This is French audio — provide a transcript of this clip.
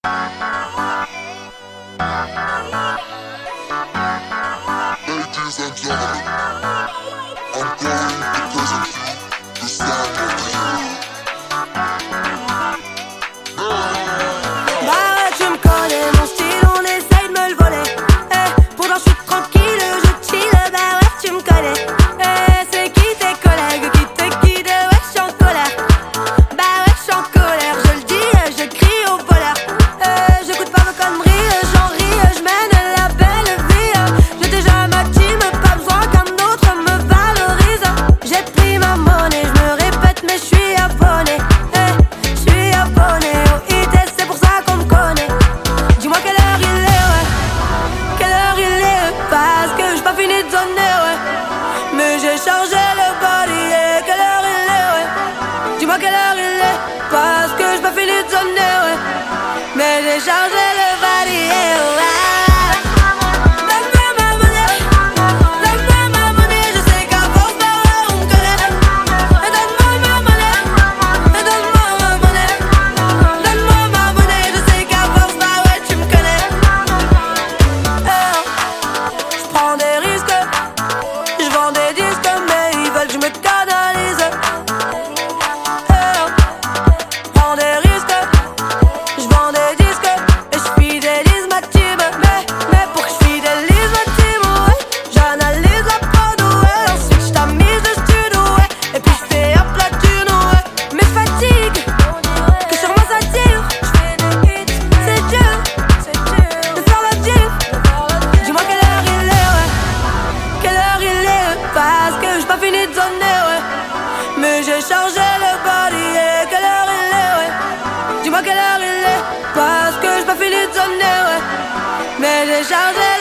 Ladies and gentlemen, I'm going to present you the sound of the year. Bah ouais, tu me connais, mon style, on essaye de me le voler. Pourtant je suis tranquille, je chill, bah ouais, tu me connais. C'est qui tes collègues, qui te guide, ouais, je suis en colère. Bah ouais, je suis en colère, je le dis, je crie au voleur. J'écoute pas vos conneries, j'en ris, je mène la belle vie. J'ai déjà ma team, pas besoin qu'un autre me valorise. J'ai pris ma monnaie, je me répète, mais je suis abonné. Je suis abonné au IT, c'est pour ça qu'on me connaît. Dis-moi quelle heure il est, ouais. Quelle heure il est, parce que j'ai pas fini de donner, ouais. Mais j'ai changé le body, yeah. Quelle heure il est, ouais. Dis-moi quelle heure il est, parce que j'ai pas fini de donner, ouais. Mais j'ai changé le body, yeah, ouais. Donne-moi ma monnaie, donne-moi ma monnaie. Je sais qu'à force de voir, on me connaît. Donne-moi ma monnaie, donne-moi ma monnaie. Donne-moi ma monnaie, je sais qu'à force, bah ouais, tu me connais. Je prends des risques, je vends des disques, mais ils veulent que je me canalise. Prends des risques, je vends des disques et je fidélise ma team. Mais pour que je fidélise ma team, ouais, j'analyse la prod, ouais. Ensuite je tamise le studio, ouais. Et puis je fais un plat d'une, ouais. Mais je fatigue, que sur moi ça tire. C'est dur de faire la diff. Dis-moi quelle heure il est, ouais. Quelle heure il est, parce que j'ai pas fini de donner, ouais. Mais j'ai changé le body, yeah. Quelle heure il est, ouais. Dis-moi quelle heure il est, parce que j'ai pas fini de donner, ouais. Mais j'ai changé